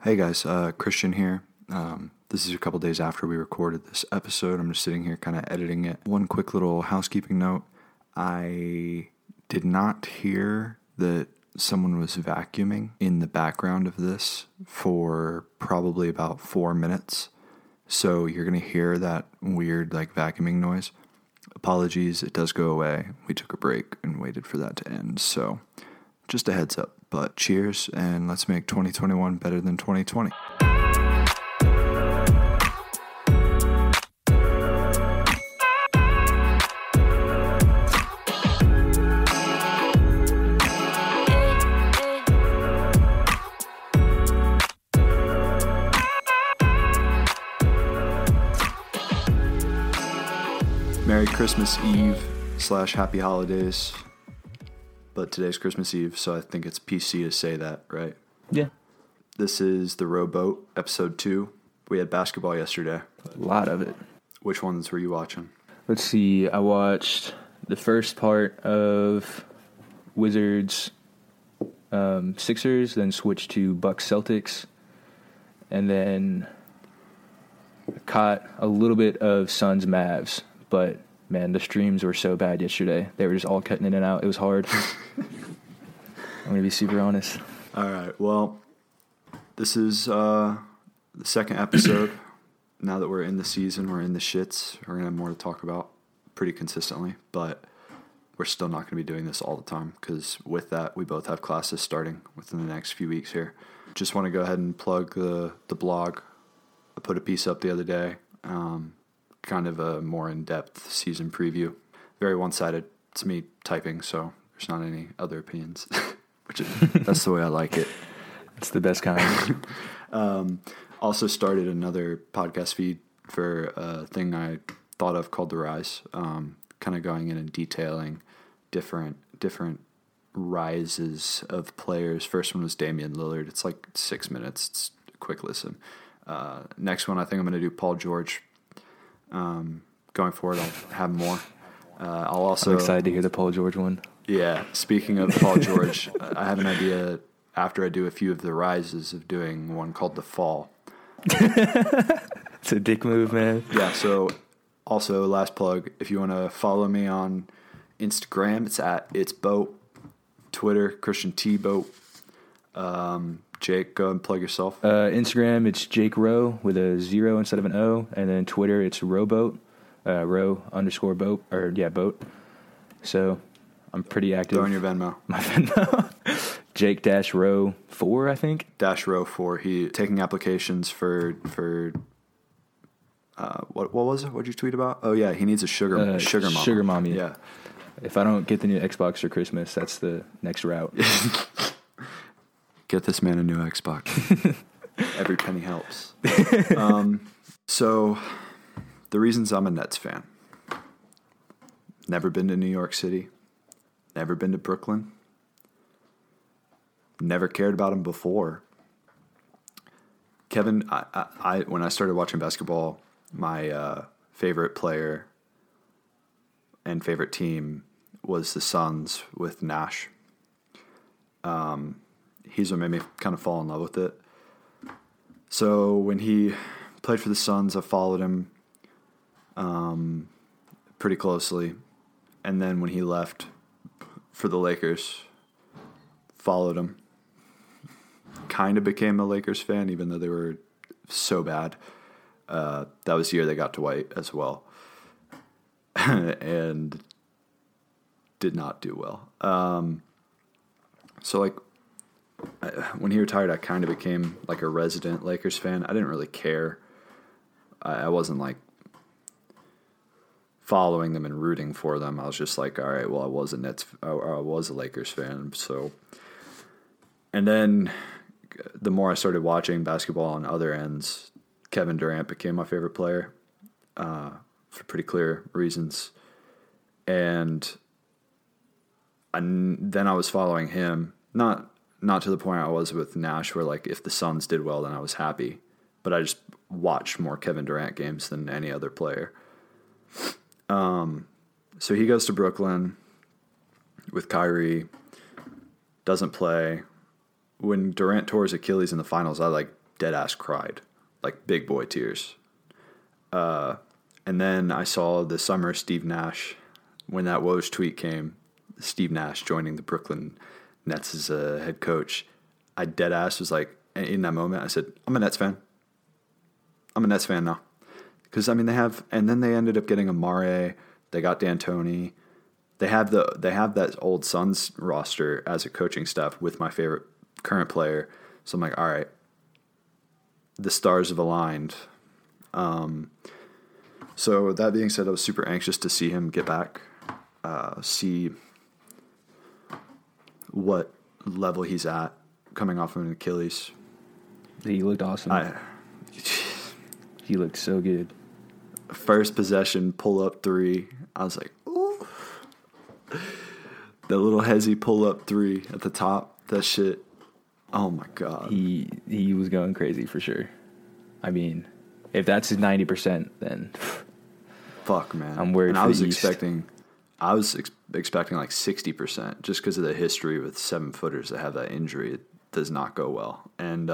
Hey guys, Christian here. This is a couple days after we recorded this episode. I'm just sitting here kind of editing it. One quick little housekeeping note. I did not hear that someone was vacuuming in the background of this for probably about 4 minutes. So you're going to hear that weird vacuuming noise. Apologies, it does go away. We took a break and waited for that to end. So just a heads up. But cheers, and let's make 2021 better than 2020. Merry Christmas Eve / Happy Holidays. But today's Christmas Eve, so I think it's PC to say that, right? Yeah. This is The Rowboat, episode 2. We had basketball yesterday. A lot of it. Which ones were you watching? Let's see. I watched the first part of Wizards Sixers, then switched to Bucks Celtics, and then caught a little bit of Suns Mavs, but man, the streams were so bad yesterday. They were just all cutting in and out. It was hard. I'm going to be super honest. All right. Well, this is the second episode. Now that we're in the season, we're in the shits. We're going to have more to talk about pretty consistently. But we're still not going to be doing this all the time because with that, we both have classes starting within the next few weeks here. Just want to go ahead and plug the blog. I put a piece up the other day. Kind of a more in-depth season preview. Very one-sided. It's me typing, so there's not any other opinions. That's the way I like it. It's the best kind. Also started another podcast feed for a thing I thought of called The Rise. Kind of going in and detailing different rises of players. First one was Damian Lillard. It's like 6 minutes. It's a quick listen. Next one, I think I'm going to do Paul George. Going forward, I'll have more. I'm excited to hear the Paul George one. Yeah, speaking of Paul George, I have an idea after I do a few of the rises of doing one called The Fall. It's a dick move, man. Yeah, so also last plug, if you want to follow me on Instagram, it's at It's Boat. Twitter, Christian T Boat. Jake, go and plug yourself. Instagram, it's Jake Rowe with a 0 instead of an O. And then Twitter, it's Rowboat, Row_boat, or yeah, boat. So I'm pretty active. Throw in your Venmo. My Venmo. Jake-Row4, I think. -Row4. He taking applications for what was it? What'd you tweet about? Oh yeah, he needs a sugar mama. Sugar mommy. Yeah. If I don't get the new Xbox for Christmas, that's the next route. Get this man a new Xbox. Every penny helps. So, the reasons I'm a Nets fan. Never been to New York City. Never been to Brooklyn. Never cared about him before. Kevin, I when I started watching basketball, my favorite player and favorite team was the Suns with Nash. He's what made me kind of fall in love with it. So when he played for the Suns, I followed him pretty closely. And then when he left for the Lakers, followed him. Kind of became a Lakers fan, even though they were so bad. That was the year they got Dwight as well. And did not do well. So when he retired, I kind of became like a resident Lakers fan. I didn't really care. I wasn't following them and rooting for them. I was just like, all right, well, I was a Lakers fan. So, and then the more I started watching basketball on other ends, Kevin Durant became my favorite player for pretty clear reasons. And then I was following him, not to the point I was with Nash, where if the Suns did well, then I was happy. But I just watched more Kevin Durant games than any other player. So he goes to Brooklyn with Kyrie, doesn't play. When Durant tore his Achilles in the finals, I dead ass cried, like big boy tears. And then I saw the summer Steve Nash, when that Woj tweet came, Steve Nash joining the Brooklyn Nets as a head coach. I dead ass was like, in that moment, I said, I'm a Nets fan. I'm a Nets fan now. Because, I mean, and then they ended up getting Amare. They got D'Antoni. They have that old Suns roster as a coaching staff with my favorite current player. So I'm like, all right, the stars have aligned. So that being said, I was super anxious to see him get back, see what level he's at coming off of an Achilles. He looked awesome. He looked so good. First possession, pull up three. I was like, ooh. That little hezzy pull up three at the top. That shit. Oh my God. He was going crazy for sure. I mean, if that's his 90%, then fuck, man. I'm worried. And for I was the East. expecting like 60% just because of the history with 7-footers that have that injury. It does not go well. And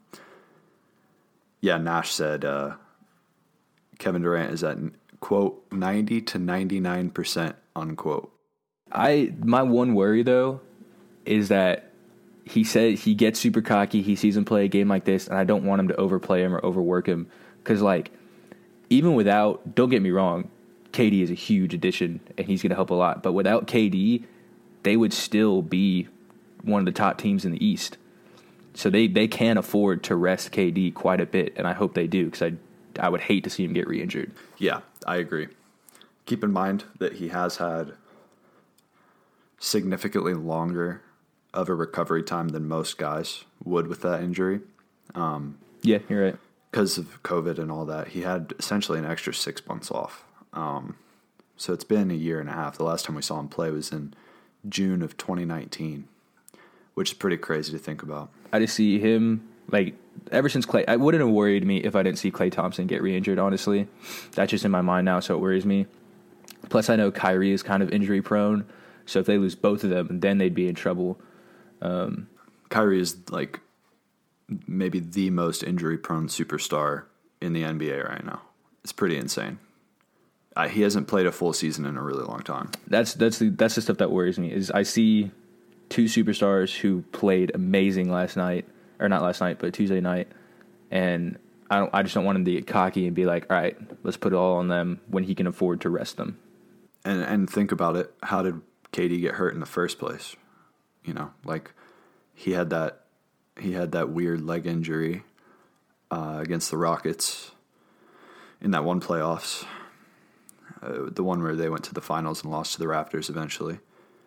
Nash said Kevin Durant is at quote 90 to 99% unquote. My one worry though is that he said he gets super cocky. He sees him play a game like this, and I don't want him to overplay him or overwork him. Because, like, even without, don't get me wrong, KD is a huge addition, and he's going to help a lot. But without KD, they would still be one of the top teams in the East. So they can afford to rest KD quite a bit, and I hope they do, because I would hate to see him get re-injured. Yeah, I agree. Keep in mind that he has had significantly longer of a recovery time than most guys would with that injury. Yeah, you're right. Because of COVID and all that, he had essentially an extra 6 months off. So it's been a year and a half. The last time we saw him play was in June of 2019, which is pretty crazy to think about. I just see him, like, ever since Klay, it wouldn't have worried me if I didn't see Klay Thompson get re-injured, honestly. That's just in my mind now, so it worries me. Plus, I know Kyrie is kind of injury prone, so if they lose both of them, then they'd be in trouble. Kyrie is like maybe the most injury-prone superstar in the NBA right now. It's pretty insane. He hasn't played a full season in a really long time. That's the stuff that worries me. Is I see two superstars who played amazing last night, or not last night, but Tuesday night, and I just don't want him to get cocky and be like, all right, let's put it all on them when he can afford to rest them. And think about it. How did KD get hurt in the first place? You know, like he had that weird leg injury against the Rockets in that one playoffs, the one where they went to the finals and lost to the Raptors eventually.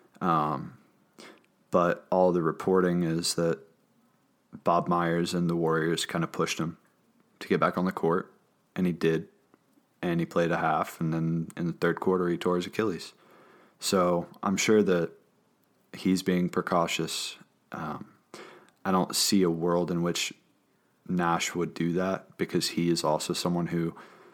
But all the reporting is that Bob Myers and the Warriors kind of pushed him to get back on the court, and he did, and he played a half, and then in the third quarter he tore his Achilles. So I'm sure that he's being precautious. I don't see a world in which Nash would do that because he is also someone who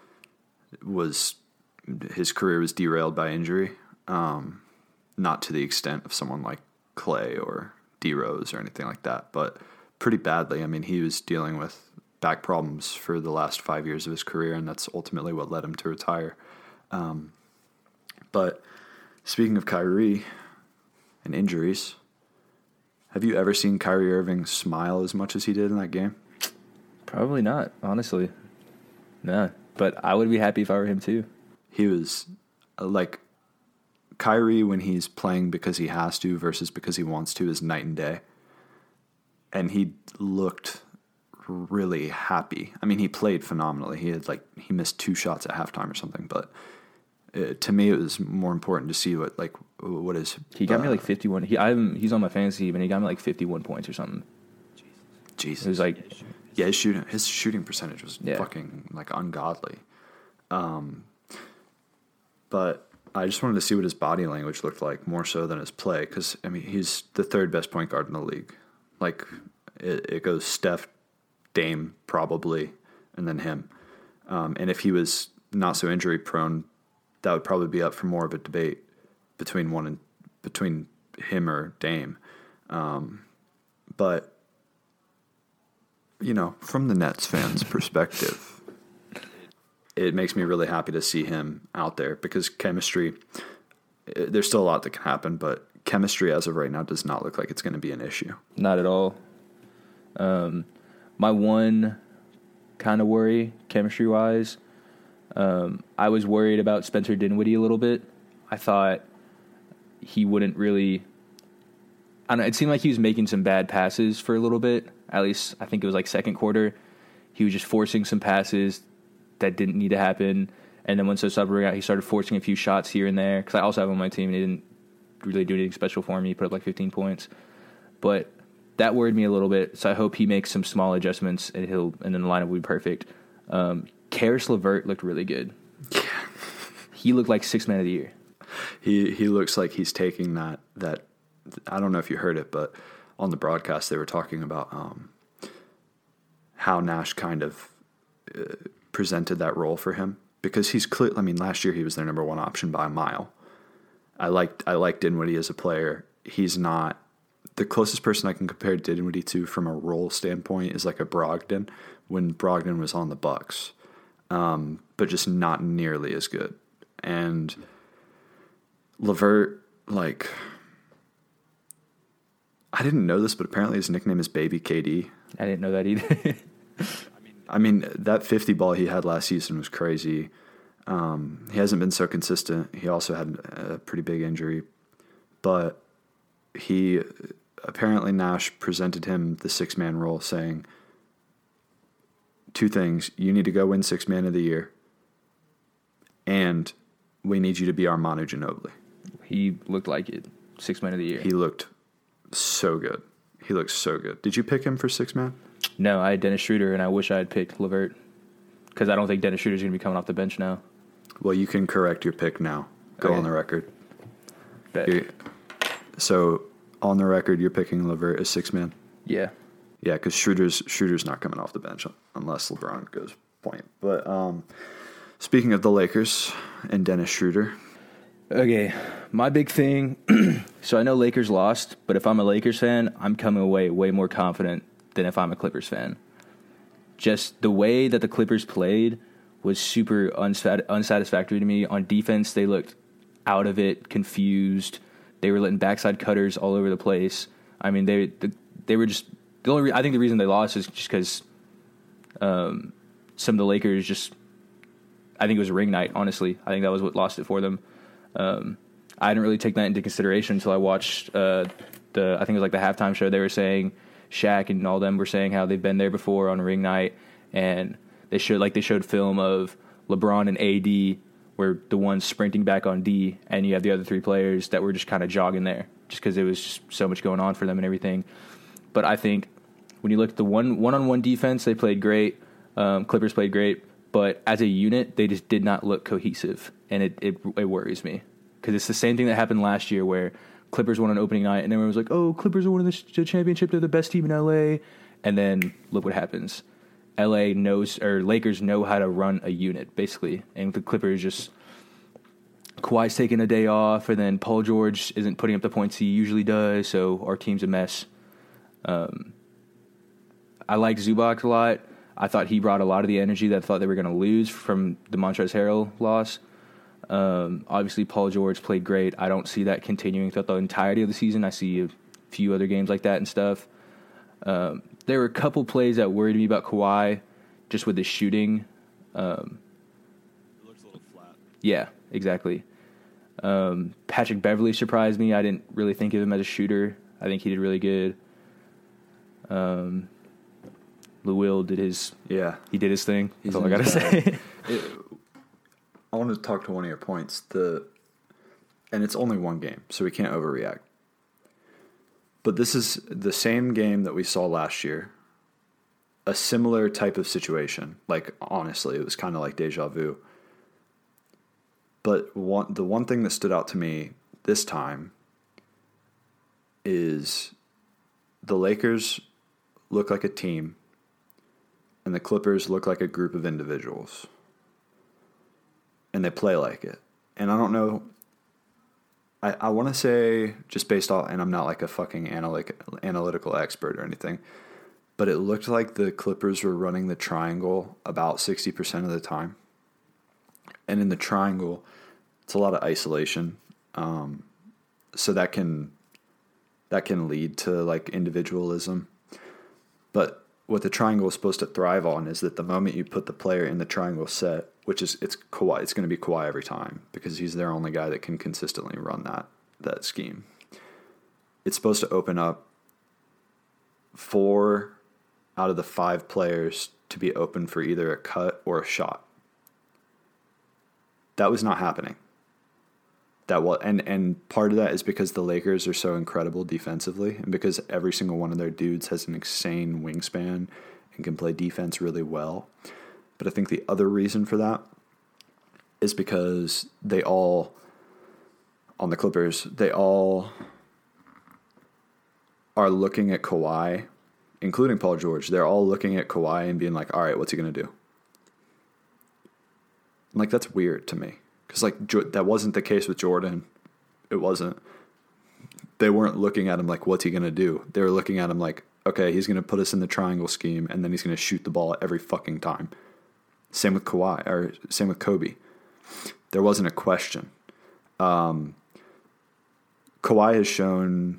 his career was derailed by injury. Not to the extent of someone like Klay or D Rose or anything like that, but pretty badly. I mean, he was dealing with back problems for the last 5 years of his career, and that's ultimately what led him to retire. But speaking of Kyrie and injuries, have you ever seen Kyrie Irving smile as much as he did in that game? Probably not, honestly. No, but I would be happy if I were him too. He was like Kyrie when he's playing because he has to versus because he wants to is night and day. And he looked really happy. I mean, he played phenomenally. He missed 2 shots at halftime or something, but to me, it was more important to see what is. He got me like 51. He's on my fantasy team, and he got me like 51 points or something. Jesus, it was like, yeah, his shooting percentage was fucking like ungodly. But I just wanted to see what his body language looked like more so than his play, because I mean he's the 3rd best point guard in the league. Like it goes Steph, Dame probably, and then him. And if he was not so injury prone, that would probably be up for more of a debate between him or Dame. But from the Nets fans' perspective, it makes me really happy to see him out there because chemistry, there's still a lot that can happen, but chemistry as of right now does not look like it's going to be an issue. Not at all. My one kind of worry, chemistry-wise, I was worried about Spencer Dinwiddie a little bit. I thought he wouldn't really... I don't know, it seemed like he was making some bad passes for a little bit. At least, I think it was like second quarter. He was just forcing some passes that didn't need to happen. And then once those stopped working out, he started forcing a few shots here and there. Because I also have him on my team, and he didn't really do anything special for me. He put up like 15 points. But that worried me a little bit. So I hope he makes some small adjustments, and then the lineup will be perfect. Karis LeVert looked really good. Yeah. He looked like sixth man of the year. He looks like he's taking that. I don't know if you heard it, but on the broadcast they were talking about how Nash kind of presented that role for him because he's clear. I mean, last year he was their number one option by a mile. I like Dinwiddie as a player. He's not the closest person I can compare Dinwiddie to from a role standpoint is like a Brogdon when Brogdon was on the Bucks, but just not nearly as good. And LeVert, like, I didn't know this, but apparently his nickname is Baby KD. I didn't know that either. I mean, that 50 ball he had last season was crazy. He hasn't been so consistent. He also had a pretty big injury. But apparently Nash presented him the six-man role saying two things. You need to go win six-man of the year, and we need you to be our Manu Ginobili. He looked like it. Six-man of the year. He looked so good. He looks so good. Did you pick him for six-man? No, I had Dennis Schroeder, and I wish I had picked LeVert because I don't think Dennis Schroeder's going to be coming off the bench now. Well, you can correct your pick now. Go Okay. on the record. Bet. So, on the record, you're picking LeVert as six-man? Yeah. Yeah, because Schroeder's not coming off the bench unless LeBron goes point. But speaking of the Lakers and Dennis Schroeder. Okay, my big thing, so I know Lakers lost, but if I'm a Lakers fan, I'm coming away way more confident than if I'm a Clippers fan. Just the way that the Clippers played was super unsatisfactory to me. On defense, they looked out of it, confused. They were letting backside cutters all over the place. I mean, they were just the only. I think the reason they lost is just because some of the Lakers just. I think it was ring night. Honestly, I think that was what lost it for them. I didn't really take that into consideration until I watched I think it was like the halftime show. They were saying Shaq and all them were saying how they've been there before on a ring night, and they showed film of LeBron and AD were the ones sprinting back on D, and you have the other three players that were just kind of jogging there just because there was just so much going on for them and everything. But I think when you look at the one-on-one defense, they played great. Clippers played great. But as a unit, they just did not look cohesive, and it worries me because it's the same thing that happened last year where Clippers won on opening night, and everyone was like, "Oh, Clippers are winning the championship; they're the best team in LA." And then look what happens: Lakers know how to run a unit basically, and the Clippers just Kawhi's taking a day off, and then Paul George isn't putting up the points he usually does, so our team's a mess. I like Zubac a lot. I thought he brought a lot of the energy that I thought they were going to lose from the Montrezl Harrell loss. Obviously, Paul George played great. I don't see that continuing throughout the entirety of the season. I see a few other games like that and stuff. There were a couple plays that worried me about Kawhi, just with his shooting. It looks a little flat. Yeah, exactly. Patrick Beverley surprised me. I didn't really think of him as a shooter. I think he did really good. Lou Will did his thing. That's all I gotta say. I want to talk to one of your points. And it's only one game, so we can't overreact. But this is the same game that we saw last year. A similar type of situation. Like, honestly, it was kind of like deja vu. But the one thing that stood out to me this time is the Lakers look like a team, and the Clippers look like a group of individuals. And they play like it. And I don't know, I want to say, just based off, and I'm not like a fucking analytical expert or anything, but it looked like the Clippers were running the triangle about 60% of the time. And in the triangle, it's a lot of isolation. So that can lead to like individualism. But what the triangle is supposed to thrive on is that the moment you put the player in the triangle set, which is it's Kawhi, it's going to be Kawhi every time because he's their only guy that can consistently run that scheme. It's supposed to open up 4 out of the 5 players to be open for either a cut or a shot. That was not happening. And part of that is because the Lakers are so incredible defensively, and because every single one of their dudes has an insane wingspan and can play defense really well. But I think the other reason for that is because they all, on the Clippers, they all are looking at Kawhi, including Paul George. They're all looking at Kawhi and being like, all right, what's he going to do? And like, that's weird to me. Because, like, that wasn't the case with Jordan. It wasn't. They weren't looking at him like, what's he going to do? They were looking at him like, okay, he's going to put us in the triangle scheme, and then he's going to shoot the ball every fucking time. Same with Kawhi, or same with Kobe. There wasn't a question. Kawhi has shown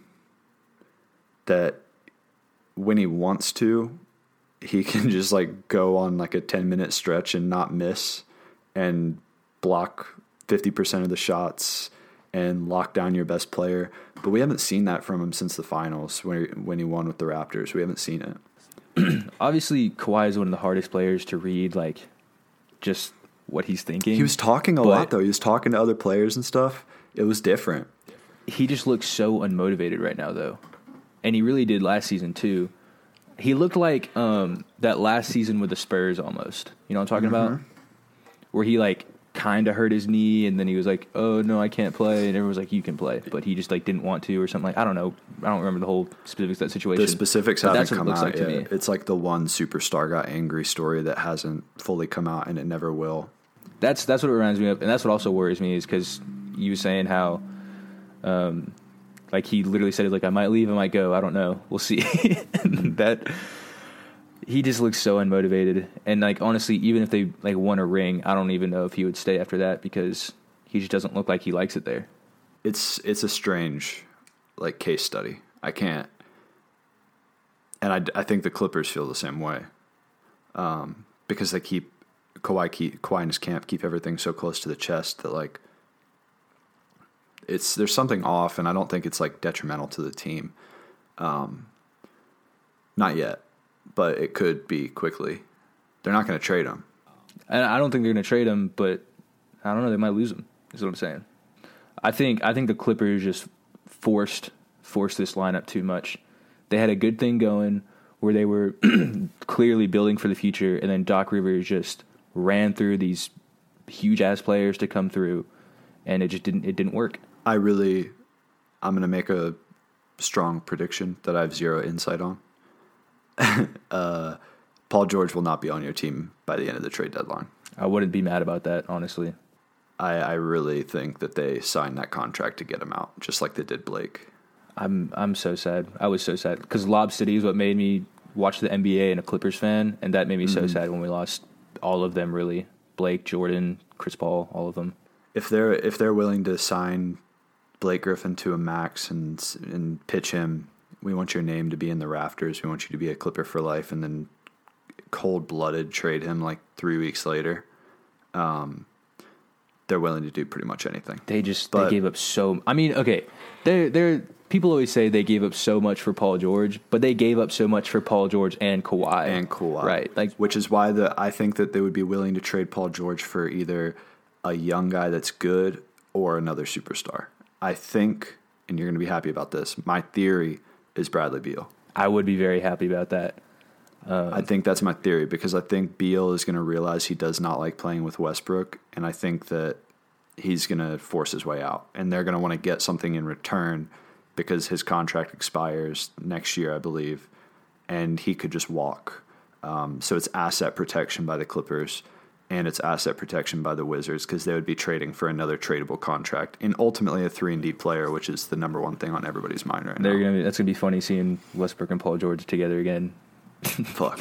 that when he wants to, he can just, like, go on, like, a 10-minute stretch and not miss and block 50% of the shots and lock down your best player. But we haven't seen that from him since the finals when he won with the Raptors. We haven't seen it. Obviously, Kawhi is one of the hardest players to read, like, just what he's thinking. He was talking a lot, though. He was talking to other players and stuff. It was different. He just looks so unmotivated right now, though. And he really did last season, too. He looked like that last season with the Spurs almost. You know what I'm talking about? Where he, like, kind of hurt his knee, and then he was like, oh, no, I can't play. And everyone was like, you can play. But he just, like, didn't want to or something. Like, I don't know. I don't remember the whole specifics of that situation. The specifics haven't come out like yet. To me. It's like the one superstar got angry story that hasn't fully come out, and it never will. That's what it reminds me of. And that's what also worries me is because you were saying how, like, he literally said, like, I might leave, I might go. I don't know. We'll see. That... He just looks so unmotivated. And, like, honestly, even if they, like, won a ring, I don't even know if he would stay after that because he just doesn't look like he likes it there. It's a strange, like, case study. I can't. And I think the Clippers feel the same way. Because they keep Kawhi and his camp keep everything so close to the chest that, like, there's something off, and I don't think it's, like, detrimental to the team. Not yet. But it could be quickly. They're not going to trade him. And I don't think they're going to trade him, but I don't know. They might lose him, is what I'm saying. I think the Clippers just forced this lineup too much. They had a good thing going where they were clearly building for the future, and then Doc Rivers just ran through these huge-ass players to come through, and it didn't work. I'm going to make a strong prediction that I have zero insight on. Paul George will not be on your team by the end of the trade deadline. I wouldn't be mad about that, honestly. I really think that they signed that contract to get him out, just like they did Blake. I'm so sad. I was so sad because Lob City is what made me watch the NBA and a Clippers fan, and that made me so sad when we lost all of them. Really, Blake, Jordan, Chris Paul, all of them. If they're willing to sign Blake Griffin to a max and pitch him, we want your name to be in the rafters. We want you to be a Clipper for life, and then cold-blooded trade him like 3 weeks later. They're willing to do pretty much anything. They gave up so. I mean, okay, they're people always say they gave up so much for Paul George, but they gave up so much for Paul George and Kawhi. Right? Like, which is why I think that they would be willing to trade Paul George for either a young guy that's good or another superstar. I think, and you're going to be happy about this. My theory is Bradley Beal. I would be very happy about that. I think that's my theory because I think Beal is going to realize he does not like playing with Westbrook, and I think that he's going to force his way out, and they're going to want to get something in return because his contract expires next year, I believe, and he could just walk. So it's asset protection by the Clippers, and it's asset protection by the Wizards because they would be trading for another tradable contract and ultimately a 3-and-D player, which is the number one thing on everybody's mind right now. That's gonna be funny seeing Westbrook and Paul George together again. Fuck.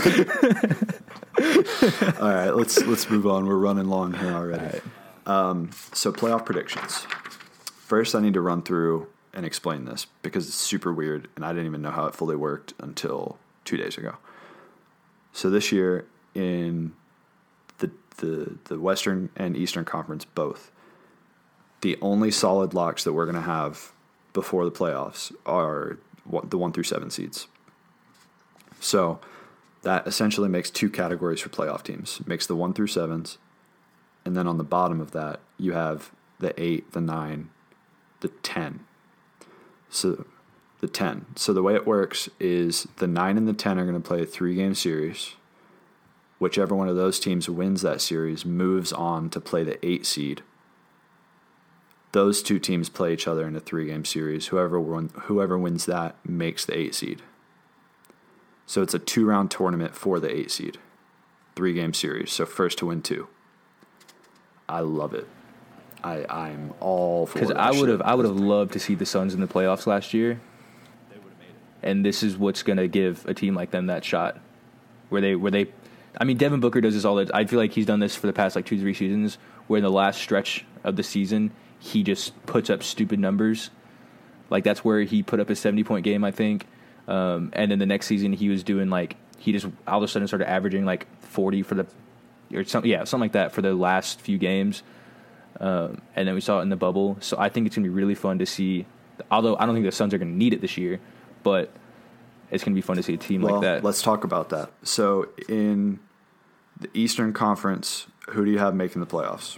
All right, let's move on. We're running long here already. Right. So playoff predictions. First, I need to run through and explain this because it's super weird, and I didn't even know how it fully worked until 2 days ago. So this year in the Western and Eastern Conference both, the only solid locks that we're going to have before the playoffs are the 1 through 7 seeds. So that essentially makes 2 categories for playoff teams. It makes the 1 through 7s, and then on the bottom of that, you have the 8, the 9, the 10. So the 10. So the way it works is the 9 and the 10 are going to play a 3-game series. Whichever one of those teams wins that series moves on to play the 8 seed. Those 2 teams play each other in a 3-game series. Whoever wins that makes the 8 seed. So it's a 2-round tournament for the 8 seed. 3-game series. So first to win 2. I love it. I'm all for it. Because I would have loved to see the Suns in the playoffs last year. They would have made it. And this is what's going to give a team like them that shot. Where they I mean, Devin Booker does this all the. I feel like he's done this for the past 2-3 seasons, where in the last stretch of the season, he just puts up stupid numbers. Like that's where he put up his 70-point game, I think. And then the next season, he was doing he just all of a sudden started averaging 40 for something like that for the last few games. And then we saw it in the bubble. So I think it's gonna be really fun to see. Although I don't think the Suns are gonna need it this year, but it's going to be fun to see a team like that. Let's talk about that. So in the Eastern Conference, who do you have making the playoffs?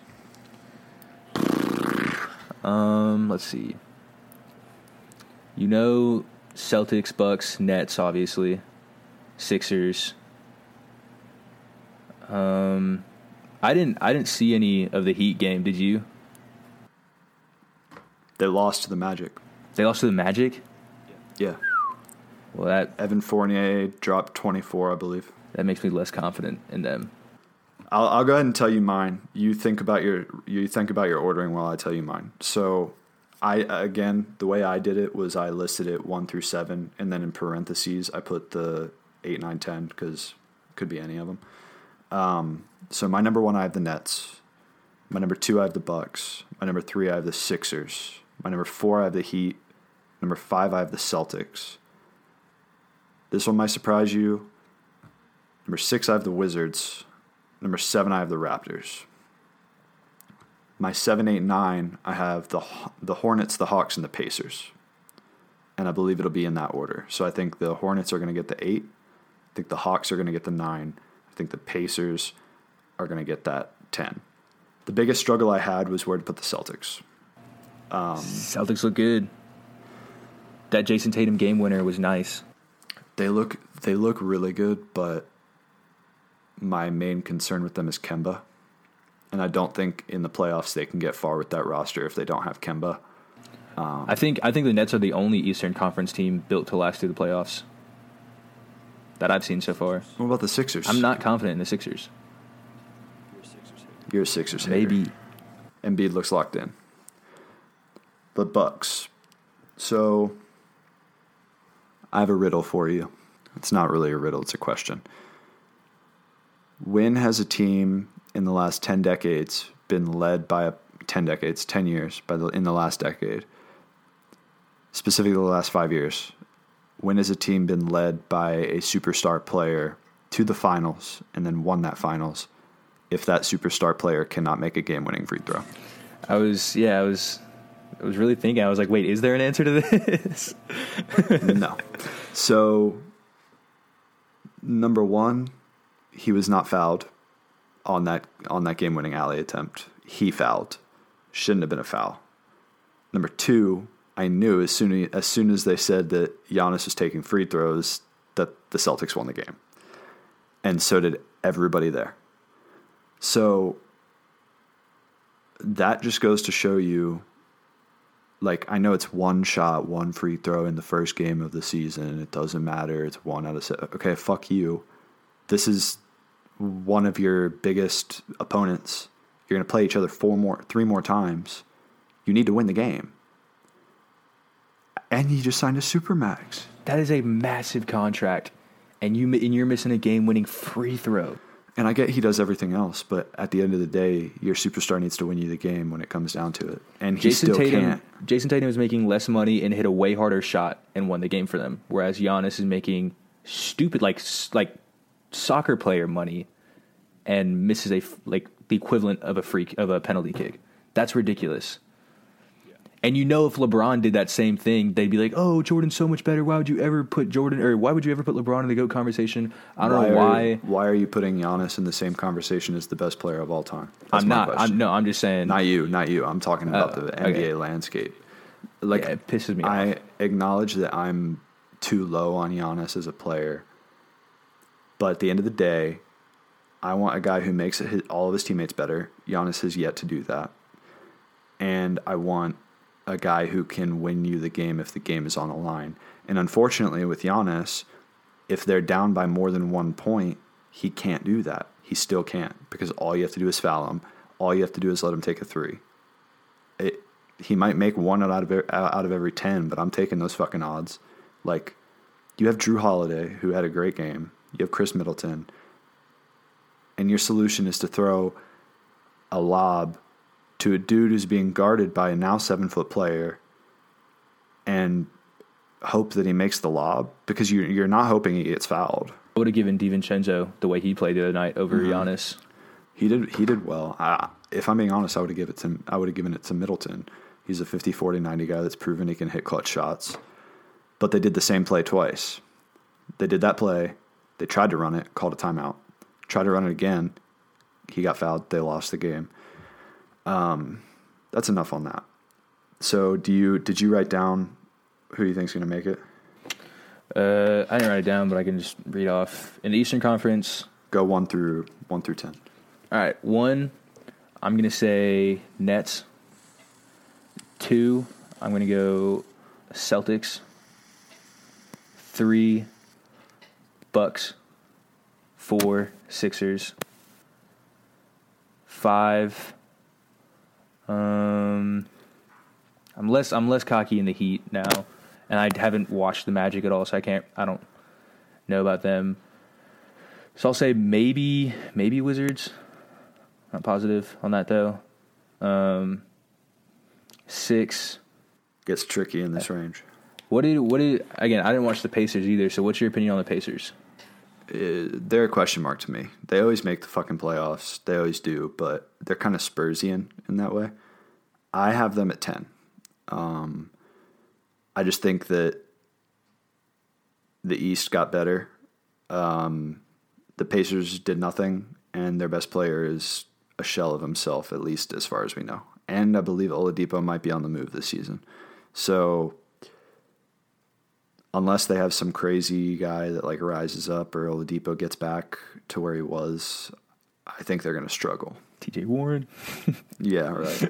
Let's see. Celtics, Bucks, Nets, obviously. Sixers. I didn't see any of the Heat game. Did you? They lost to the Magic. They lost to the Magic? Yeah. Well, Evan Fournier dropped 24, I believe. That makes me less confident in them. I'll go ahead and tell you mine. You think about your ordering while I tell you mine. So, the way I did it was I listed it 1 through 7, and then in parentheses I put the 8, 9, 10 because it could be any of them. So my number 1 I have the Nets. My number 2 I have the Bucks. My number 3 I have the Sixers. My number 4 I have the Heat. Number 5 I have the Celtics. This one might surprise you. Number 6, I have the Wizards. Number 7, I have the Raptors. My 7, 8, 9, I have the Hornets, the Hawks, and the Pacers. And I believe it'll be in that order. So I think the Hornets are going to get the 8. I think the Hawks are going to get the 9. I think the Pacers are going to get that 10. The biggest struggle I had was where to put the Celtics. Celtics look good. That Jason Tatum game winner was nice. They look really good, but my main concern with them is Kemba. And I don't think in the playoffs they can get far with that roster if they don't have Kemba. I think the Nets are the only Eastern Conference team built to last through the playoffs that I've seen so far. What about the Sixers? I'm not confident in the Sixers. You're a Sixers hater. Maybe. Embiid looks locked in. The Bucks. So I have a riddle for you. It's not really a riddle, it's a question. When has a team in the last 10 decades been led by 10 years in the last decade? Specifically the last 5 years. When has a team been led by a superstar player to the finals and then won that finals if that superstar player cannot make a game-winning free throw? I was really thinking. I was like, wait, is there an answer to this? No. So, number 1, he was not fouled on that game-winning alley attempt. He fouled. Shouldn't have been a foul. Number 2, I knew as soon as they said that Giannis was taking free throws that the Celtics won the game. And so did everybody there. So that just goes to show you, I know it's one shot, one free throw in the first game of the season. It doesn't matter. It's 1 out of 7. Okay, fuck you. This is one of your biggest opponents. You're going to play each other 3 more times. You need to win the game. And you just signed a supermax. That is a massive contract. and you're missing a game-winning free throw. And I get he does everything else, but at the end of the day, your superstar needs to win you the game when it comes down to it. And he still can't. Jason Tatum is making less money and hit a way harder shot and won the game for them, whereas Giannis is making stupid, like soccer player money and misses the equivalent of a penalty kick. That's ridiculous. And if LeBron did that same thing, they'd be like, "Oh, Jordan's so much better. Why would you ever put LeBron in the GOAT conversation?" I don't know why. Why are you putting Giannis in the same conversation as the best player of all time? I'm not. I'm just saying. Not you. I'm talking about the NBA landscape. It pisses me off. I acknowledge that I'm too low on Giannis as a player, but at the end of the day, I want a guy who makes all of his teammates better. Giannis has yet to do that, and I want a guy who can win you the game if the game is on the line. And unfortunately with Giannis, if they're down by more than 1 point, he can't do that. He still can't, because all you have to do is foul him. All you have to do is let him take a three. He might make one out of every 10, but I'm taking those fucking odds. Like, you have Drew Holiday, who had a great game. You have Chris Middleton. And your solution is to throw a lob to a dude who's being guarded by a now 7-foot player and hope that he makes the lob, because you're not hoping he gets fouled. I would have given DiVincenzo the way he played the other night over Giannis. He did well. If I'm being honest, I would have given it to Middleton. He's a 50, 40, 90 guy that's proven he can hit clutch shots. But they did the same play twice. They did that play. They tried to run it, called a timeout. Tried to run it again. He got fouled. They lost the game. That's enough on that. So did you write down who you think's going to make it? I didn't write it down, but I can just read off. In the Eastern Conference, go 1 through 10. All right, 1, I'm going to say Nets. 2, I'm going to go Celtics. 3, Bucks. 4, Sixers. 5, I'm less cocky in the Heat now, and I haven't watched the Magic at all, so I don't know about them. So I'll say maybe Wizards. Not positive on that though. 6 gets tricky in this range. What did again? I didn't watch the Pacers either. So what's your opinion on the Pacers? They're a question mark to me. They always make the fucking playoffs. They always do, but they're kind of Spursian in that way. I have them at 10. I just think that the East got better. The Pacers did nothing, and their best player is a shell of himself, at least as far as we know. And I believe Oladipo might be on the move this season. So unless they have some crazy guy that like rises up or Oladipo gets back to where he was, I think they're going to struggle. TJ Warren. Yeah, right.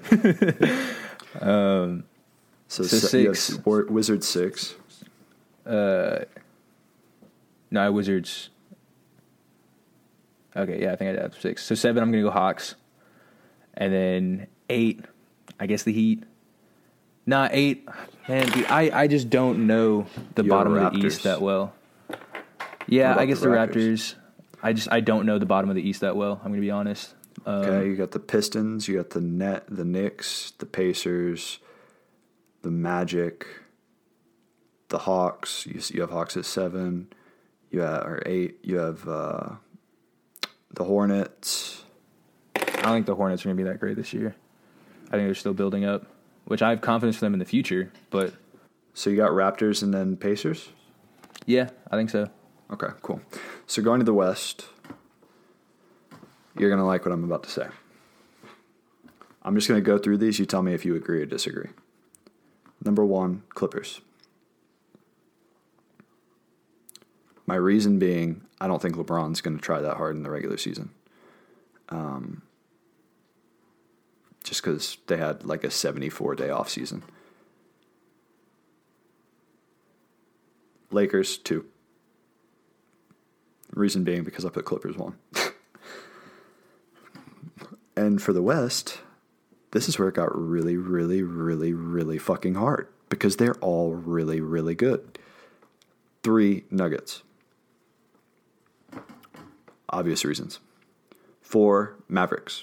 So 6. Wizards 6. No, Wizards. Okay, yeah, I think I have 6. So 7, I'm going to go Hawks. And then 8, I guess the Heat. 8, man, dude, I just don't know the bottom of the East that well. Yeah, I guess the Raptors. I don't know the bottom of the East that well, I'm going to be honest. Okay, you got the Pistons, you got the Knicks, the Pacers, the Magic, the Hawks. You have Hawks at 7. Or 8. You have the Hornets. I don't think the Hornets are going to be that great this year. I think they're still building up, which I have confidence for them in the future. But so you got Raptors and then Pacers? Yeah, I think so. Okay, cool. So going to the West, you're going to like what I'm about to say. I'm just going to go through these. You tell me if you agree or disagree. Number 1, Clippers. My reason being, I don't think LeBron's going to try that hard in the regular season. Just because they had like a 74-day off season. Lakers 2. Reason being because I put Clippers 1. And for the West, this is where it got really, really, really, really fucking hard because they're all really, really good. 3, Nuggets. obvious reasons. 4, Mavericks.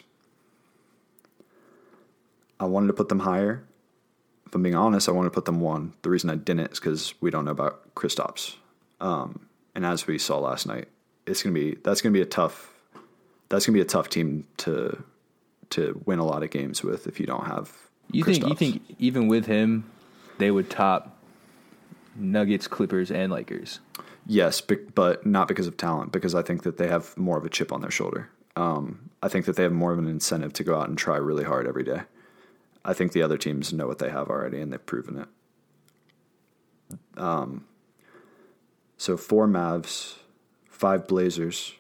I wanted to put them higher. If I'm being honest, I wanted to put them 1. The reason I didn't is because we don't know about Kristaps. And as we saw last night, that's gonna be a tough team to win a lot of games with if you don't have. You think even with him, they would top Nuggets, Clippers, and Lakers? Yes, but not because of talent. Because I think that they have more of a chip on their shoulder. I think that they have more of an incentive to go out and try really hard every day. I think the other teams know what they have already, and they've proven it. So 4 Mavs, 5 Blazers.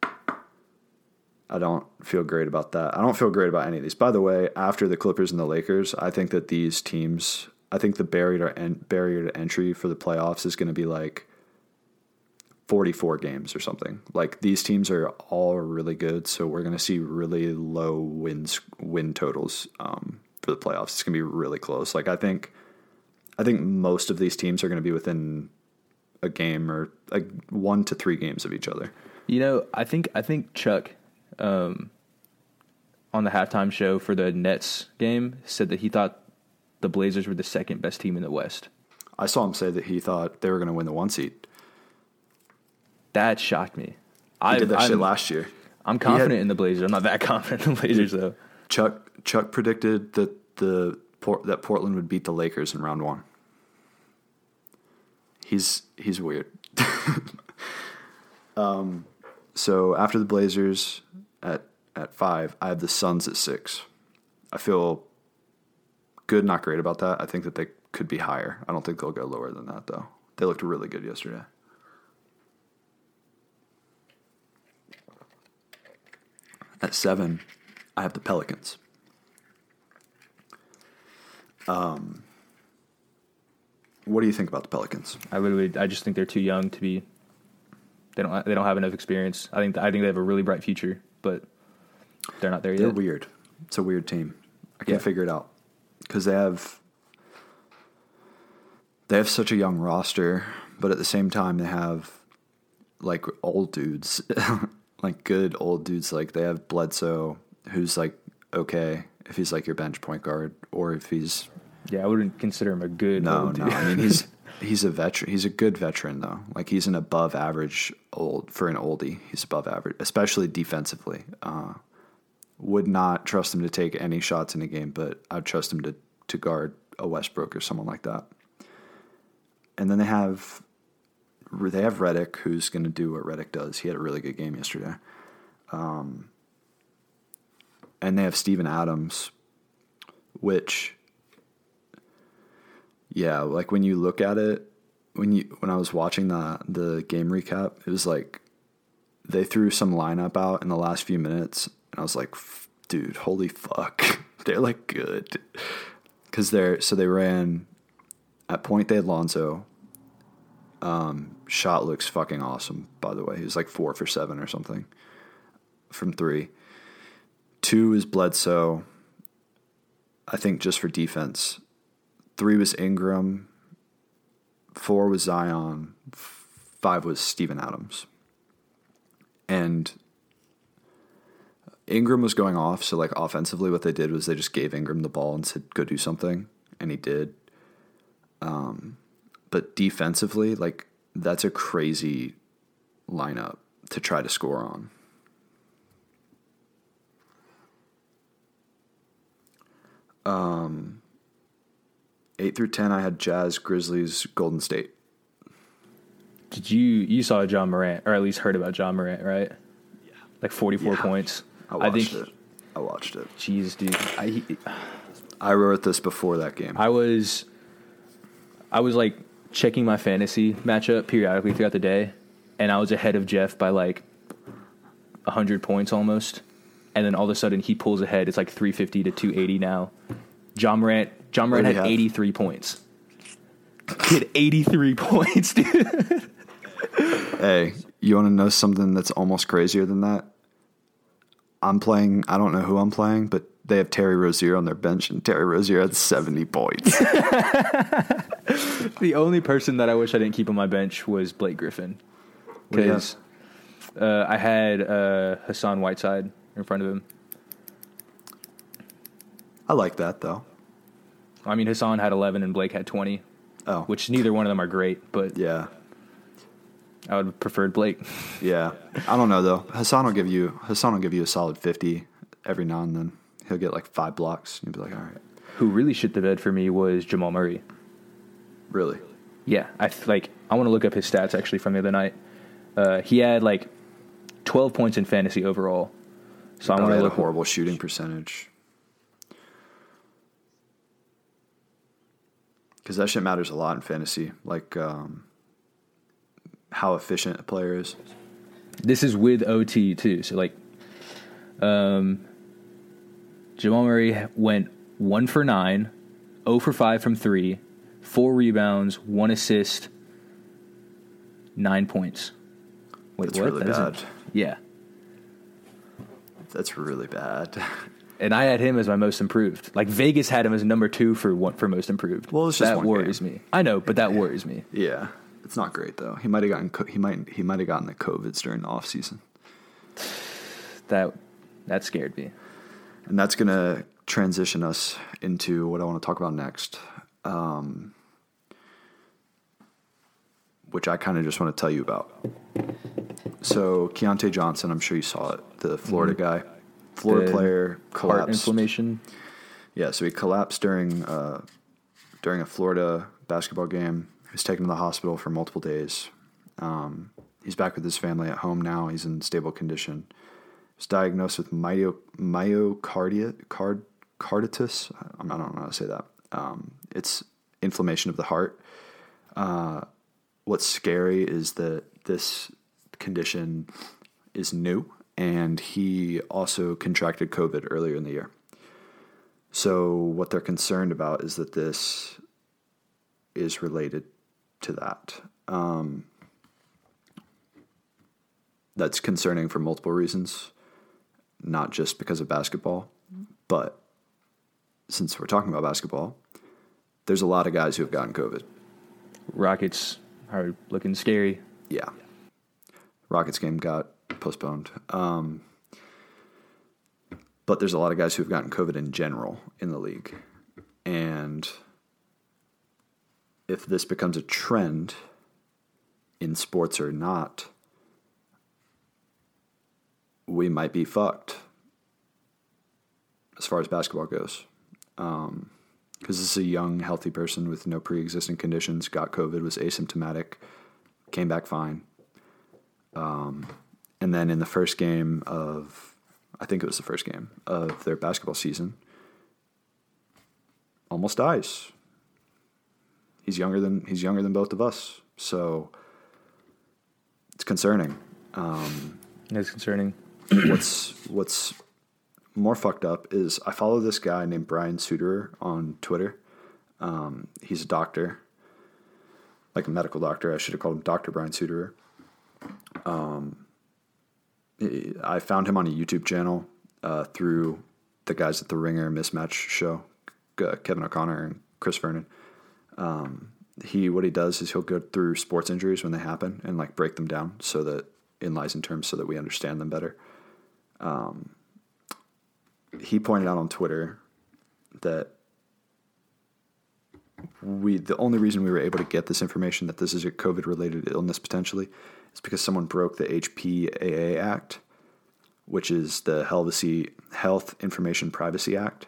I don't feel great about that. I don't feel great about any of these. By the way, after the Clippers and the Lakers, I think that these teams, I think the barrier to entry for the playoffs is going to be like 44 games or something. Like, these teams are all really good, so we're going to see really low win totals for the playoffs. It's going to be really close. Like, I think most of these teams are going to be within a game or like 1 to 3 games of each other. You know, I think Chuck on the halftime show for the Nets game said that he thought the Blazers were the second best team in the West. I saw him say that he thought they were going to win the 1 seed. That shocked me. He did that shit last year. I'm confident in the Blazers. I'm not that confident in the Blazers, though. Chuck predicted that that Portland would beat the Lakers in round 1. He's weird. So after the Blazers at 5, I have the Suns at 6. I feel good, not great about that. I think that they could be higher. I don't think they'll go lower than that, though. They looked really good yesterday. At 7, I have the Pelicans. What do you think about the Pelicans? I just think they're too young to be. They don't have enough experience. I think they have a really bright future, but they're not there yet. They're weird. It's a weird team. I can't figure it out because they have such a young roster, but at the same time they have like old dudes, like good old dudes. Like they have Bledsoe, who's like okay if he's like your bench point guard, or if he's I wouldn't consider him a good old dude. I mean he's a veteran. He's a good veteran though. Like he's an above average for an oldie. He's above average, especially defensively. Would not trust him to take any shots in a game, but I'd trust him to guard a Westbrook or someone like that. And then they have Redick, who's going to do what Redick does. He had a really good game yesterday. And they have Steven Adams, which, like when you look at it, when I was watching the game recap, it was like they threw some lineup out in the last few minutes, and I was like, dude, holy fuck. They're like good. Because they ran at point, they had Lonzo. Shot looks fucking awesome, by the way. He was like 4 for 7 or something from 3. 2 is Bledsoe, I think just for defense. 3 was Ingram. 4 was Zion. 5 was Steven Adams. And Ingram was going off, so like offensively what they did was they just gave Ingram the ball and said, go do something, and he did. But defensively, like that's a crazy lineup to try to score on. 8 through 10, I had Jazz, Grizzlies, Golden State. Did you saw John Morant, or at least heard about John Morant, right? Yeah. Like 44 points. I watched it. Jeez, dude. I wrote this before that game. I was like checking my fantasy matchup periodically throughout the day, and I was ahead of Jeff by like 100 points almost. And then all of a sudden he pulls ahead. It's like 350 to 280 now. John Morant had 83 points. He had 83 points, dude. Hey, you want to know something that's almost crazier than that? I don't know who I'm playing, but they have Terry Rozier on their bench, and Terry Rozier had 70 points. The only person that I wish I didn't keep on my bench was Blake Griffin. Because I had Hassan Whiteside in front of him. I like that, though. I mean, Hassan had 11 and Blake had 20. Oh. Which neither one of them are great, but Yeah. I would have preferred Blake. Yeah. I don't know, though. Hassan will give you a solid 50 every now and then. He'll get like 5 blocks. You'll be like, all right. Who really shit the bed for me was Jamal Murray. Really? Yeah, I want to look up his stats actually from the other night. He had like 12 points in fantasy overall. So I want to look. A horrible shooting percentage. Because that shit matters a lot in fantasy, like how efficient a player is. This is with OT too. So like, Jamal Murray went 1 for 9, 0 for 5 from 3, 4 rebounds, 1 assist, 9 points. Wait, That's what? really bad. Yeah. That's really bad. And I had him as my most improved. Like Vegas had him as number 2 for most improved. Well, it's just that one worries game. me. I know, but that worries me. Yeah, it's not great though. He might have gotten he might have gotten the COVIDs during the off season. That scared me. And that's gonna transition us into what I want to talk about next, which I kind of just want to tell you about. So Keontae Johnson, I'm sure you saw it, the Florida guy. Florida player collapsed. Heart inflammation. Yeah, so he collapsed during a Florida basketball game. He was taken to the hospital for multiple days. He's back with his family at home now. He's in stable condition. He was diagnosed with myocarditis. I don't know how to say that. It's inflammation of the heart. What's scary is that this condition is new. And he also contracted COVID earlier in the year. So what they're concerned about is that this is related to that. That's concerning for multiple reasons, not just because of basketball, but since we're talking about basketball, there's a lot of guys who have gotten COVID. Rockets are looking scary. Yeah. Rockets game got postponed. But there's a lot of guys who've gotten COVID in general in the league. And if this becomes a trend in sports or not, we might be fucked as far as basketball goes. Because this is a young, healthy person with no pre-existing conditions, got COVID, was asymptomatic, came back fine. And then in the first game of, I think it was the first game of their basketball season, almost dies. He's younger than both of us, so it's concerning. It's concerning. What's more fucked up is I follow this guy named Brian Suterer on Twitter. He's a doctor, like a medical doctor. I should have called him Dr. Brian Suterer. I found him on a YouTube channel through the guys at the Ringer Mismatch show, Kevin O'Connor and Chris Vernon. What he does is he'll go through sports injuries when they happen and like break them down so that in Lysen terms so that we understand them better. He pointed out on Twitter that the only reason we were able to get this information that this is a COVID-related illness potentially is because someone broke the HPAA Act, which is the Health Information Privacy Act.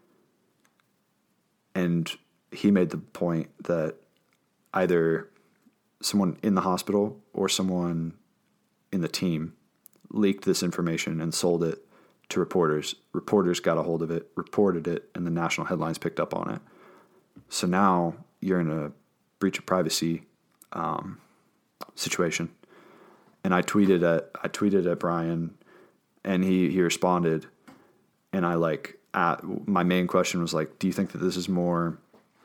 And he made the point that either someone in the hospital or someone in the team leaked this information and sold it to reporters. Reporters got a hold of it, reported it, and the national headlines picked up on it. So now you're in a breach of privacy situation. And I tweeted at Brian, and he responded, and my main question was like, do you think that it's more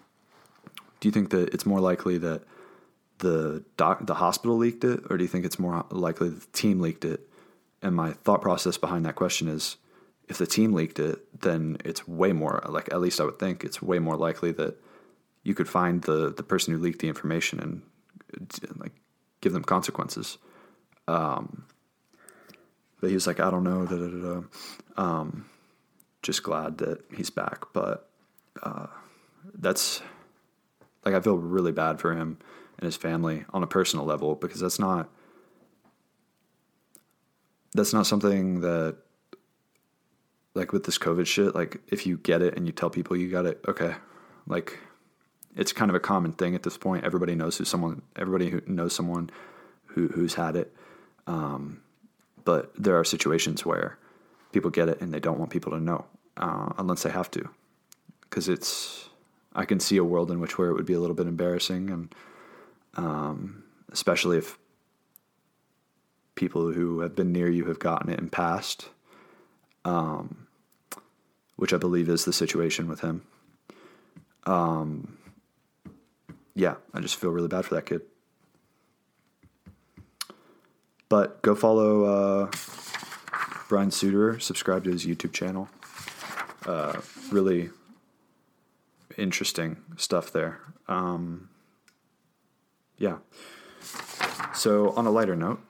likely that the hospital leaked it, or do you think it's more likely that the team leaked it? And my thought process behind that question is, if the team leaked it, then it's way more, like, at least I would think it's way more likely that you could find the person who leaked the information and like give them consequences. But he was like, I don't know, just glad that he's back. But that's, like, I feel really bad for him and his family on a personal level, because that's not something that, like, with this COVID shit, like, if you get it and you tell people you got it, okay, like, it's kind of a common thing at this point. Everybody knows everybody who knows someone who's had it. But there are situations where people get it and they don't want people to know, unless they have to, because I can see a world in which where it would be a little bit embarrassing, and especially if people who have been near you have gotten it and passed, which I believe is the situation with him. Yeah, I just feel really bad for that kid. But go follow Brian Suterer, subscribe to his YouTube channel. Really interesting stuff there. Yeah. So on a lighter note,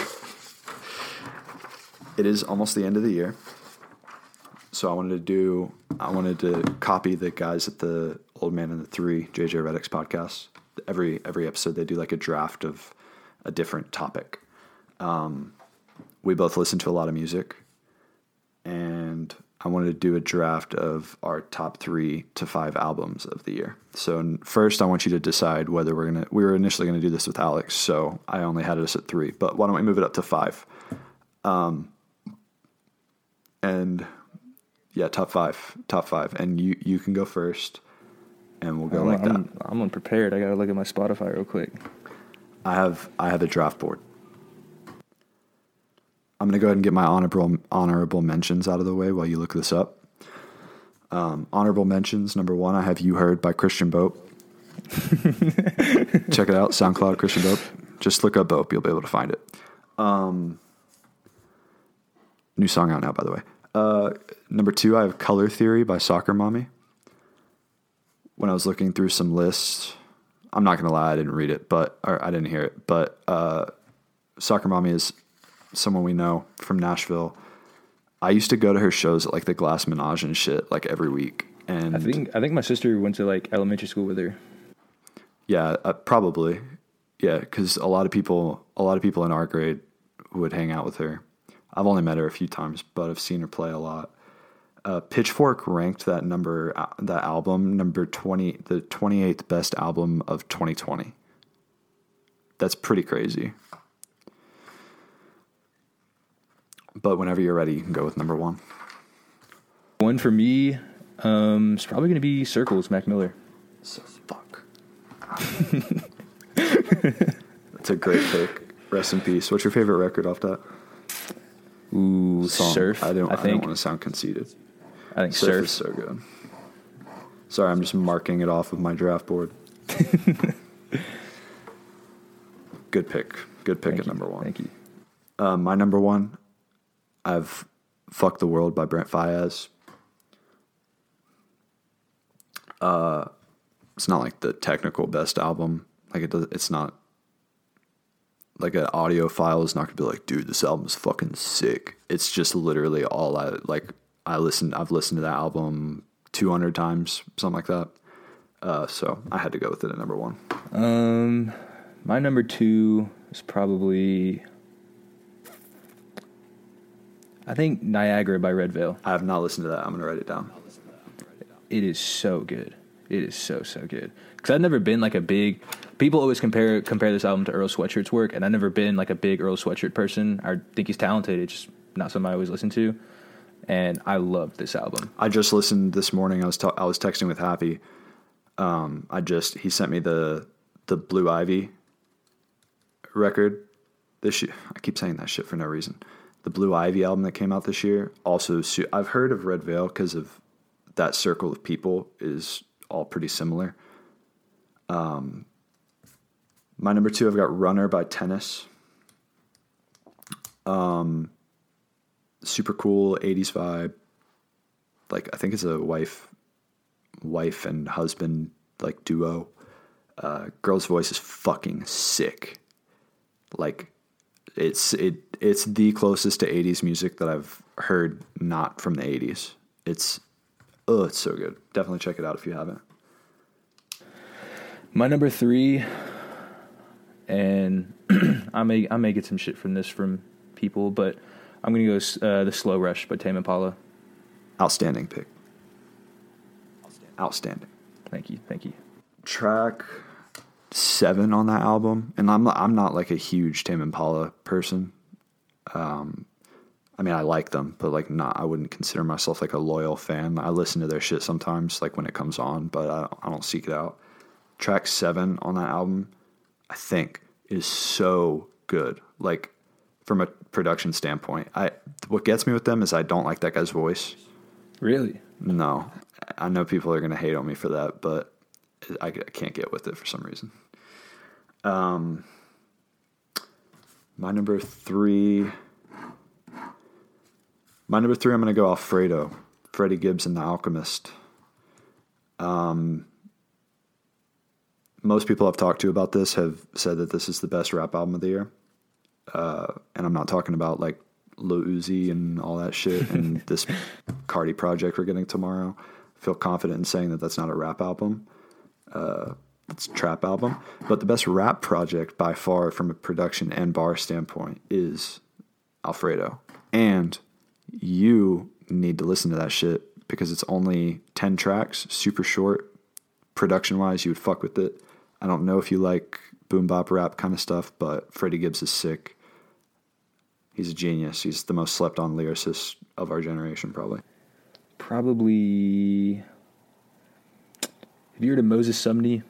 it is almost the end of the year. So I wanted to copy the guys at the Old Man and the Three, JJ Redick's podcast. Every episode they do like a draft of a different topic. We both listen to a lot of music, and I wanted to do a draft of our top 3 to 5 albums of the year. So first I want you to decide whether we were initially going to do this with Alex, so I only had us at 3, but why don't we move it up to 5? And yeah, top five, and you can go first, and we'll go like that. I'm unprepared. I gotta look at my Spotify real quick. I have a draft board. I'm going to go ahead and get my honorable mentions out of the way while you look this up. Honorable mentions, number 1, I have You Heard by Christian Boat. Check it out, SoundCloud, Christian Boat. Just look up Boat, you'll be able to find it. New song out now, by the way. Number 2, I have Color Theory by Soccer Mommy. When I was looking through some lists, I'm not going to lie, I didn't read it, or I didn't hear it, but Soccer Mommy is someone we know from Nashville. I used to go to her shows at like the Glass Menage and shit like every week. And I think my sister went to like elementary school with her. Yeah, probably. Yeah, because a lot of people in our grade would hang out with her. I've only met her a few times, but I've seen her play a lot. Pitchfork ranked that album number 20, the 28th best album of 2020. That's pretty crazy. But whenever you're ready, you can go with number 1. One for me, it's probably going to be Circles, Mac Miller. So fuck. That's a great pick. Rest in peace. What's your favorite record off that? Ooh, Surf. I don't want to sound conceited. I think Surf is so good. Sorry, I'm just marking it off of my draft board. Good pick. At number 1. Thank you. My number 1, I've Fuck the World by Brent Faiyaz. It's not like the technical best album. Like it's not like an audio file is not gonna be like, dude, this album is fucking sick. It's just literally all I've listened to that album 200 times, something like that. So I had to go with it at number 1. My number 2 is probably, I think, Niagara by Red Veil. I have not listened to that. I'm gonna write it down. It is so good. It is so good. Because I've never been like a big. People always compare this album to Earl Sweatshirt's work, and I've never been like a big Earl Sweatshirt person. I think he's talented. It's just not something I always listen to. And I love this album. I just listened this morning. I was texting with Happy. He sent me the Blue Ivy record. I keep saying that shit for no reason. The Blue Ivy album that came out this year. Also, I've heard of Red Veil because of that circle of people is all pretty similar. My number 2, I've got Runner by Tennis. Super cool 80s vibe. Like, I think it's a wife and husband like duo. Girl's voice is fucking sick. Like, It's the closest to 80s music that I've heard not from the 80s. It's so good. Definitely check it out if you haven't. My number 3, and I may get some shit from people, but I'm gonna go The Slow Rush by Tame Impala. Outstanding pick. Outstanding. Thank you. Track 7 on that album, and I'm not like a huge Tame Impala person. I mean, I like them, but like I wouldn't consider myself like a loyal fan. I listen to their shit sometimes, like when it comes on, but I don't seek it out. Track 7 on that album, I think, is so good. Like from a production standpoint, what gets me with them is I don't like that guy's voice. Really? No, I know people are gonna hate on me for that, but I can't get with it for some reason. My number 3, I'm going to go Alfredo, Freddie Gibbs and the Alchemist. Most people I've talked to about this have said that this is the best rap album of the year. And I'm not talking about like Lil Uzi and all that shit and this Cardi project we're getting tomorrow. I feel confident in saying that that's not a rap album. It's a trap album. But the best rap project by far from a production and bar standpoint is Alfredo. And you need to listen to that shit because it's only 10 tracks, super short. Production-wise, you would fuck with it. I don't know if you like boom bop rap kind of stuff, but Freddie Gibbs is sick. He's a genius. He's the most slept on lyricist of our generation, probably. Have you heard of Moses Sumney?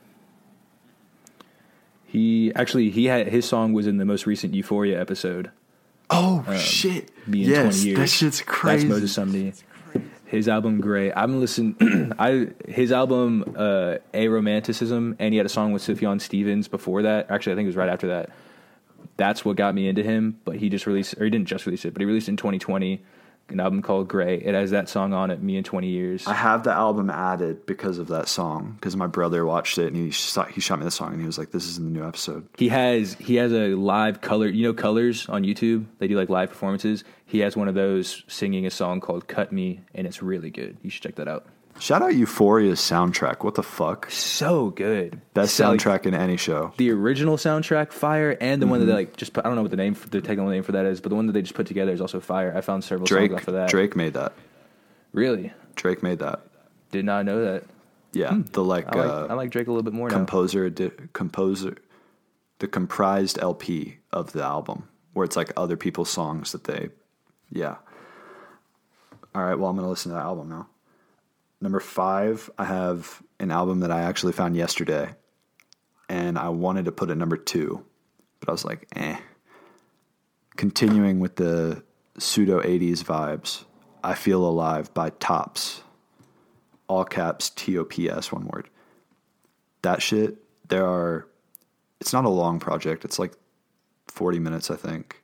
He had his song was in the most recent Euphoria episode. Oh shit! Being 20 years. That shit's crazy. That's Moses Sumney. His album Gray. I've been listening. His album Aromanticism, and he had a song with Sufjan Stevens before that. Actually, I think it was right after that. That's what got me into him. But he didn't just release it, but he released it in 2020 an album called Gray. It has that song on it, Me in 20 Years. I have the album added because of that song, because my brother watched it and he shot me the song and he was like, this is in the new episode. He has a live Color, Colors on YouTube? They do like live performances. He has one of those singing a song called Cut Me, and it's really good. You should check that out. Shout out Euphoria's soundtrack. What the fuck? So good. Best soundtrack in any show. The original soundtrack, fire, and the one that they like just put, I don't know what the technical name for that is, but the one that they just put together is also fire. I found several songs off of that. Drake made that. Really? Drake made that. Did not know that. Yeah, I like Drake a little bit more composer, the comprised LP of the album, where it's like other people's songs that they, yeah. All right, well, I'm going to listen to that album now. Number 5, I have an album that I actually found yesterday, and I wanted to put it number 2, but I was like, Continuing with the pseudo 80s vibes, I Feel Alive by Tops. All caps, TOPS, one word. That shit, it's not a long project. It's like 40 minutes, I think.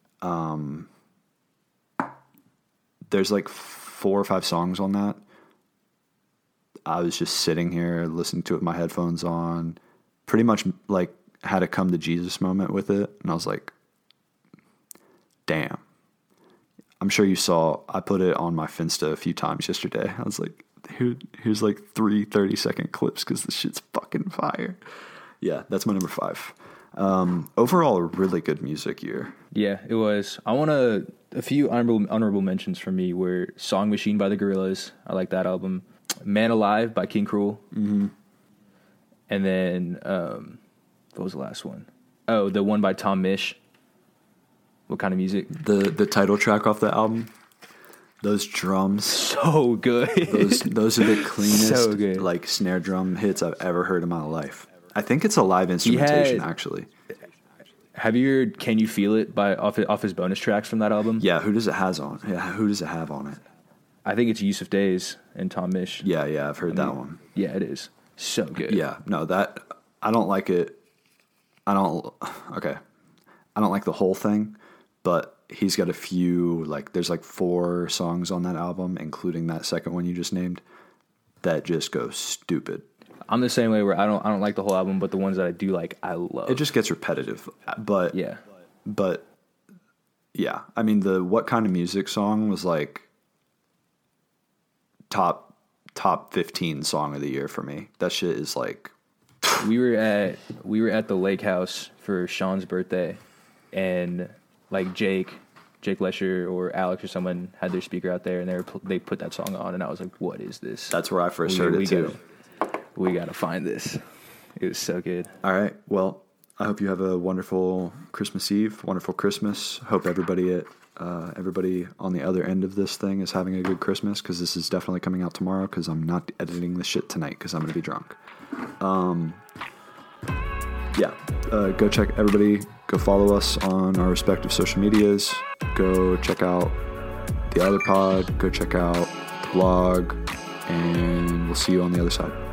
There's like 4 or 5 songs on that. I was just sitting here listening to it with my headphones on, pretty much like had a come to Jesus moment with it. And I was like, damn. I'm sure you saw, I put it on my Finsta a few times yesterday. I was like, here's like 3 30-second clips because this shit's fucking fire. Yeah, that's my number 5. Overall, a really good music year. Yeah, it was. I want a few honorable mentions for me were Song Machine by the Gorillaz. I like that album. Man Alive by King Krule. Mm-hmm. And then, what was the last one? Oh, the one by Tom Misch. What kind of music? The title track off the album. Those drums. So good. Those are the cleanest like snare drum hits I've ever heard in my life. I think it's a live instrumentation, actually. Have you heard Can You Feel It off his bonus tracks from that album? Yeah, who does it have on it? I think it's Yusuf Days and Tom Misch. Yeah, I've heard that one. Yeah, it is. So good. Yeah, no, that, I don't like it. I don't like the whole thing, but he's got a few, like, there's like 4 songs on that album, including that second one you just named, that just go stupid. I'm the same way where I don't like the whole album, but the ones that I do like, I love. It just gets repetitive, but yeah. But Yeah. I mean, the What Kind of Music song was like top 15 song of the year for me. That shit is like... We were at the lake house for Sean's birthday, and like Jake Lesher or Alex or someone had their speaker out there, and they put that song on, and I was like, what is this? That's where I first heard it too. We got to find this. It was so good. All right. Well, I hope you have a wonderful Christmas Eve, wonderful Christmas. Hope everybody on the other end of this thing is having a good Christmas, because this is definitely coming out tomorrow, because I'm not editing the shit tonight because I'm going to be drunk. Go check everybody. Go follow us on our respective social medias. Go check out the other pod. Go check out the blog. And we'll see you on the other side.